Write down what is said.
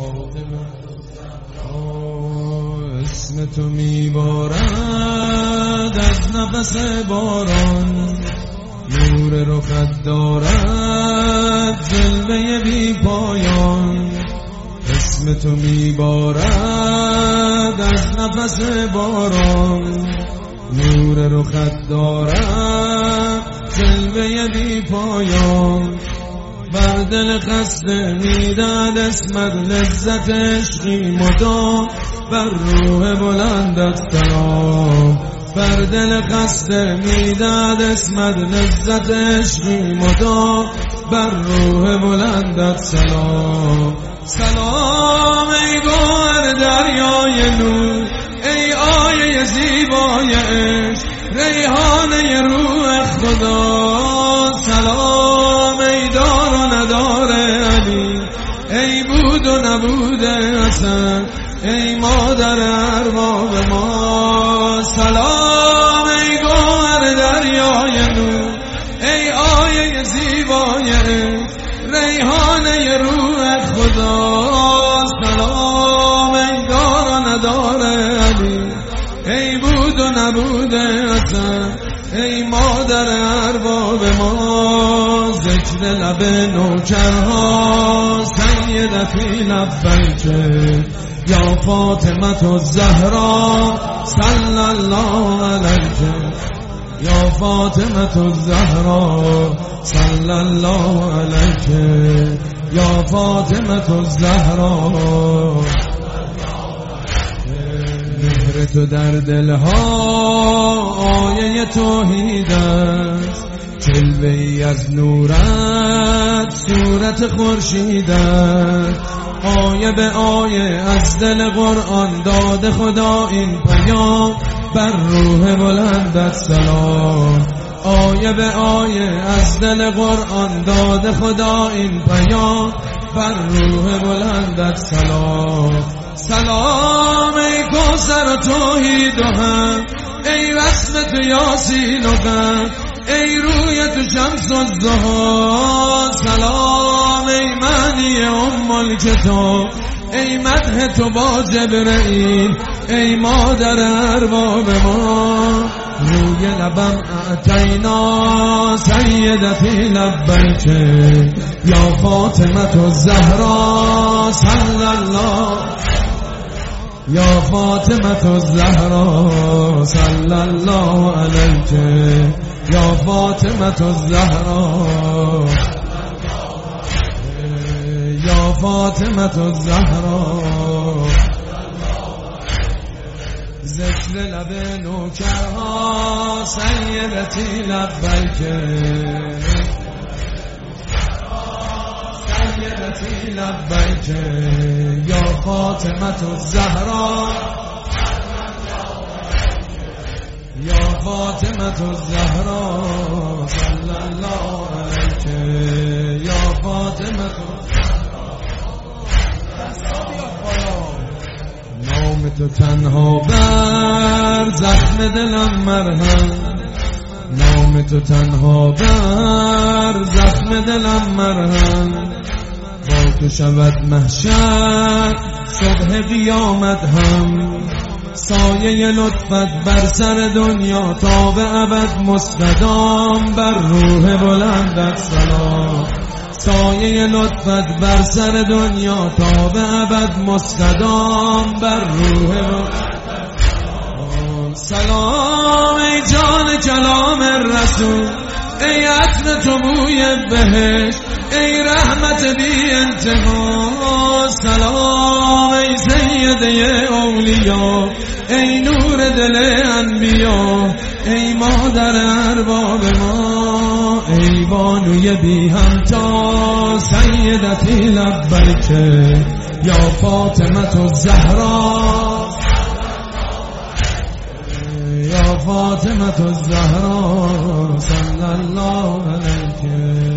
اسم تو میبارد از نفس باران، نور رخت دارد جلوه بی پایان. اسم تو میبارد از نفس باران، نور رخت دارد جلوه بی پایان. بر دل خسته میداد اسمت لذت عشقی مدام، بر روح بلندت سلام. بر دل خسته میداد اسمت لذت عشقی مدام، بر روح بلندت سلام. سلام ای گوهر دریای نور، ای آیه زیبای عشق، ریحانه روح خدا. سلام ای دار و ندار علی، ای بود و نبود حسن، ای مادر ارباب ما. سلام ای گوهر دریای نور، ای آیه زیبای عشق، ریحانه روح خدا. سلام ای دار و ندار علی، ای بود و نبود حسن، ای مادر ارباب ما. ذکر لب نوکرها سیدتی لبیک، یا فاطمه الزهرا صلی الله علیک، یا فاطمه الزهرا صلی الله علیک، یا فاطمه الزهرا. مهر تو در دلها آیه توحید است، جلوه‌ای از نورت صورت خورشید است. آیه به آیه از دل قرآن داد خدا این پیام، بر روح بلندت سلام. آیه به آیه از دل قرآن داد خدا این پیام، بر روح بلندت سلام. سلام ای کوثر و توحید و هم، ای رسم تو یاسین و غم، ای روی تو شمس الضحی. سلام ای معنی ام الکتاب، ای مدح تو با جبرئیل، ای مادر ارباب ما. روی لبم اعطینا سیدتی لبیک، یا فاطمه الزهرا صلی الله، یا فاطمه الزهرا صلی الله علیک، یا فاطمه الزهرا، یا فاطمه الزهرا. ذکر لب نوکرها سیدتی لبیک، سیدتی لبیک، یا فاطمه الزهرا، یا فاطمه الزهرا صلی الله علیک، یا فاطمه نام تو تنها بر زخم دلم مرهم، نام تو تنها بر زخم دلم مرهم. با تو شود محشر صبح قیامت هم، سایه لطفت بر سر دنیا تا به ابد مستدام، بر روح بلندت سلام. سایه لطفت بر سر دنیا تا به ابد مستدام، بر روح بلندت سلام. سلام ای جان کلام رسول، ای عطر تو بوی بهشت، ای رحمت بی انتها. سلام ای سیده اولیا، ای نور دل انبیا، ای مادر ارباب ما. ای بانوی بی همتا سیدتی لبیک، یا فاطمه الزهرا، یا فاطمه الزهرا صلی الله علیک.